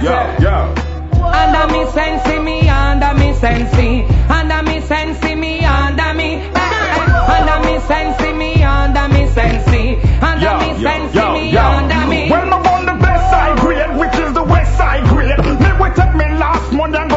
Under me sensi, me under me sensi. Under me sensi, me under me. Under me sensi, me under me sensi. Under me sensi, me under me. Well, I'm on the best side grade, which is the west side grade. Me we take me last month and